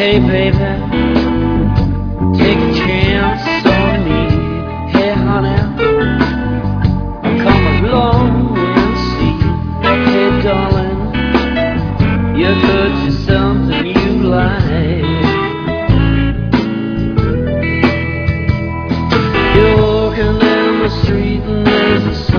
Hey baby, take a chance on me. Hey honey, come along and see. Hey darling, you could do something you like. You're walking down the street and there's a